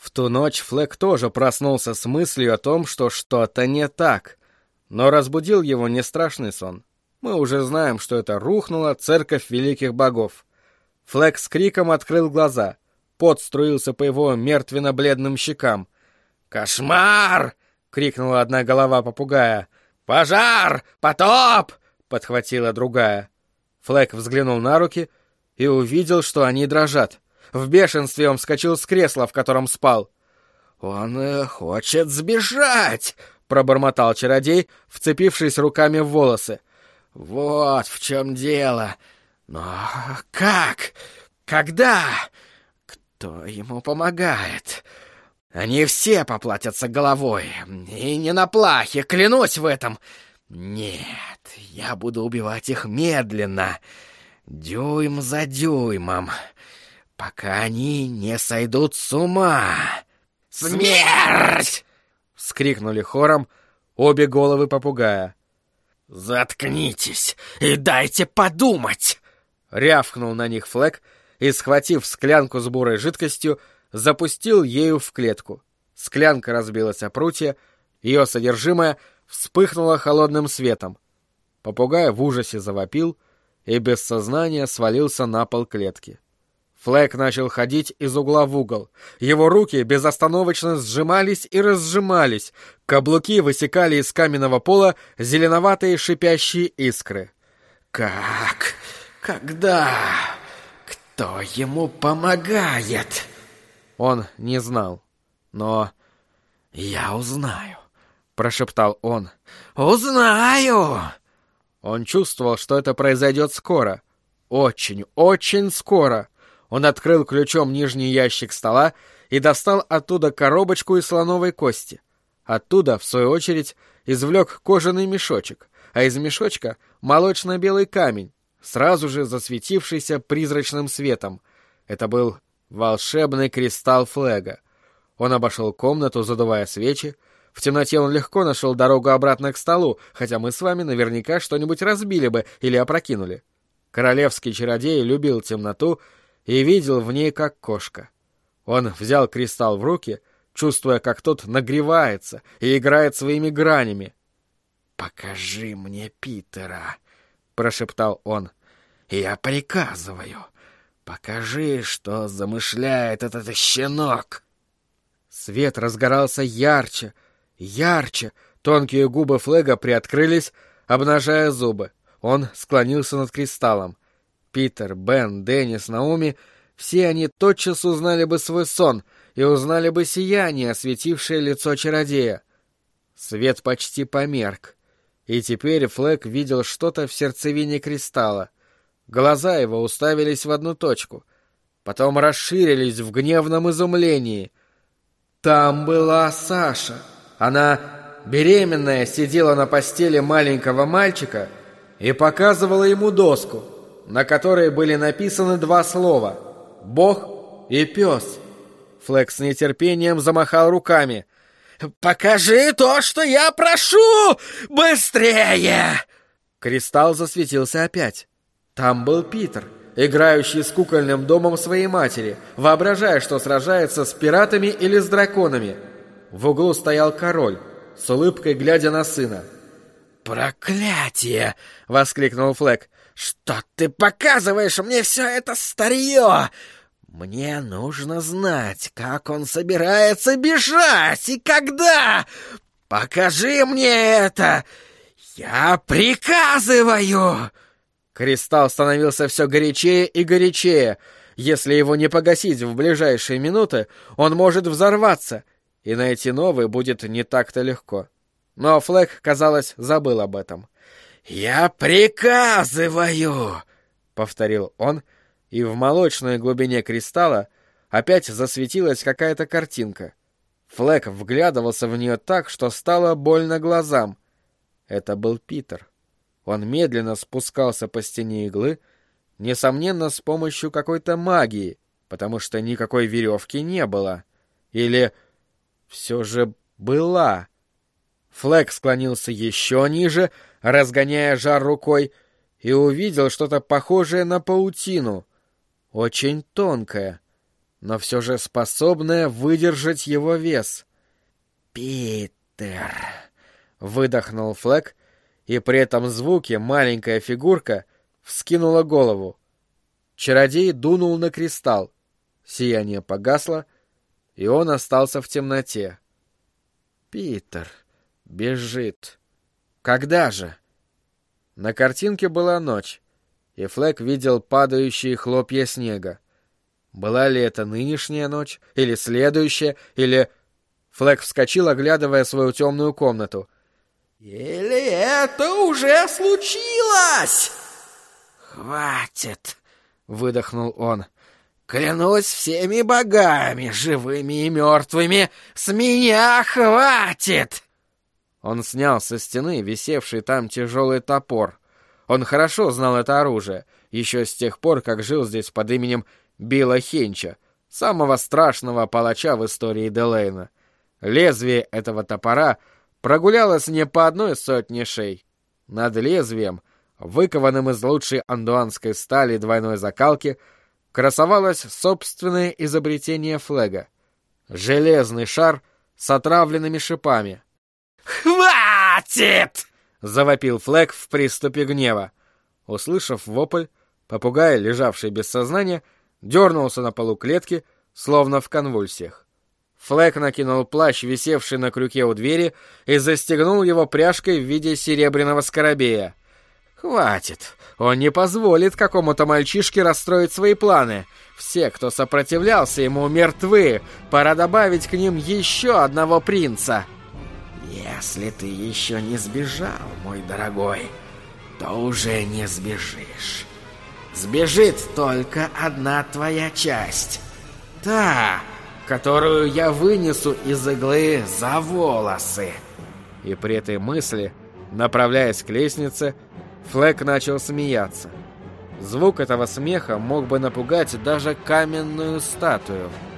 В ту ночь Флэк тоже проснулся с мыслью о том, что что-то не так. Но разбудил его не страшный сон. Мы уже знаем, что это рухнула церковь великих богов. Флэк с криком открыл глаза. Пот струился по его мертвенно-бледным щекам. «Кошмар!» — крикнула одна голова попугая. «Пожар! Потоп!» — подхватила другая. Флэк взглянул на руки и увидел, что они дрожат. В бешенстве он вскочил с кресла, в котором спал. «Он хочет сбежать!» — пробормотал чародей, вцепившись руками в волосы. «Вот в чем дело. Но как? Когда? Кто ему помогает? Они все поплатятся головой. И не на плахе, клянусь в этом. Нет, я буду убивать их медленно, дюйм за дюймом, пока они не сойдут с ума. Смерть!» — вскрикнули хором обе головы попугая. «Заткнитесь и дайте подумать!» — рявкнул на них Флэк и, схватив склянку с бурой жидкостью, запустил ею в клетку. Склянка разбилась о прутья, ее содержимое вспыхнуло холодным светом. Попугай в ужасе завопил и без сознания свалился на пол клетки. Флэк начал ходить из угла в угол. Его руки безостановочно сжимались и разжимались. Каблуки высекали из каменного пола зеленоватые шипящие искры. «Как? Когда? Кто ему помогает?» Он не знал. «Но я узнаю», — прошептал он. «Узнаю!» Он чувствовал, что это произойдет скоро. Очень, очень скоро. Он открыл ключом нижний ящик стола и достал оттуда коробочку из слоновой кости. Оттуда, в свою очередь, извлек кожаный мешочек, а из мешочка молочно-белый камень, сразу же засветившийся призрачным светом. Это был волшебный кристалл Флэга. Он обошел комнату, задувая свечи. В темноте он легко нашел дорогу обратно к столу, хотя мы с вами наверняка что-нибудь разбили бы или опрокинули. Королевский чародей любил темноту и видел в ней как кошка. Он взял кристалл в руки, чувствуя, как тот нагревается и играет своими гранями. «Покажи мне Питера», — прошептал он. «Я приказываю. Покажи, что замышляет этот щенок». Свет разгорался ярче, ярче. Тонкие губы Флэга приоткрылись, обнажая зубы. Он склонился над кристаллом. Питер, Бен, Деннис, Наоми — все они тотчас узнали бы свой сон и узнали бы сияние, осветившее лицо чародея. Свет почти померк, и теперь Флэг видел что-то в сердцевине кристалла. Глаза его уставились в одну точку, потом расширились в гневном изумлении. Там была Саша. Она, беременная, сидела на постели маленького мальчика и показывала ему доску, на которой были написаны два слова — «Бог» и «Пес». Флэк с нетерпением замахал руками. «Покажи то, что я прошу! Быстрее!» Кристалл засветился опять. Там был Питер, играющий с кукольным домом своей матери, воображая, что сражается с пиратами или с драконами. В углу стоял король, с улыбкой глядя на сына. «Проклятие!» — воскликнул Флэк. «Что ты показываешь мне все это старье? Мне нужно знать, как он собирается бежать и когда! Покажи мне это! Я приказываю!» Кристалл становился все горячее и горячее. Если его не погасить в ближайшие минуты, он может взорваться, и найти новый будет не так-то легко. Но Флэк, казалось, забыл об этом. «Я приказываю!» — повторил он, и в молочной глубине кристалла опять засветилась какая-то картинка. Флэк вглядывался в нее так, что стало больно глазам. Это был Питер. Он медленно спускался по стене иглы, несомненно, с помощью какой-то магии, потому что никакой веревки не было. Или все же была. Флэк склонился еще ниже, разгоняя жар рукой, и увидел что-то похожее на паутину, очень тонкое. но все же способная выдержать его вес. «Питер!» — выдохнул Флэк, и при этом звуке маленькая фигурка вскинула голову. Чародей дунул на кристалл. Сияние погасло, и он остался в темноте. Питер бежит. Когда же? На картинке была ночь, и Флэк видел падающие хлопья снега. Была ли это нынешняя ночь, или следующая, или... Флэк вскочил, оглядывая свою темную комнату. «Или это уже случилось?» «Хватит!» — выдохнул он. «Клянусь всеми богами, живыми и мертвыми, с меня хватит!» Он снял со стены висевший там тяжелый топор. Он хорошо знал это оружие, еще с тех пор, как жил здесь под именем Билла Хенча, самого страшного палача в истории Делейна. Лезвие этого топора прогулялось не по 100 шей. Над лезвием, выкованным из лучшей андуанской стали двойной закалки, красовалось собственное изобретение Флэга — железный шар с отравленными шипами. «Хватит!» — завопил Флэк в приступе гнева. Услышав вопль, попугай, лежавший без сознания, дернулся на полу клетки, словно в конвульсиях. Флэк накинул плащ, висевший на крюке у двери, и застегнул его пряжкой в виде серебряного скоробея. Хватит! Он не позволит какому-то мальчишке расстроить свои планы. Все, кто сопротивлялся ему, мертвы. Пора добавить к ним еще одного принца. «Если ты еще не сбежал, мой дорогой, то уже не сбежишь. Сбежит только одна твоя часть. Та, которую я вынесу из иглы за волосы». И при этой мысли, направляясь к лестнице, Флэк начал смеяться. Звук этого смеха мог бы напугать даже каменную статую.